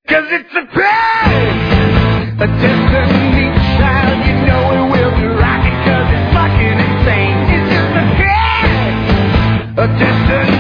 'Cause it's a pain, a destiny child. You know it will be rocking 'cause it's fucking insane. It's just a pain, a destiny.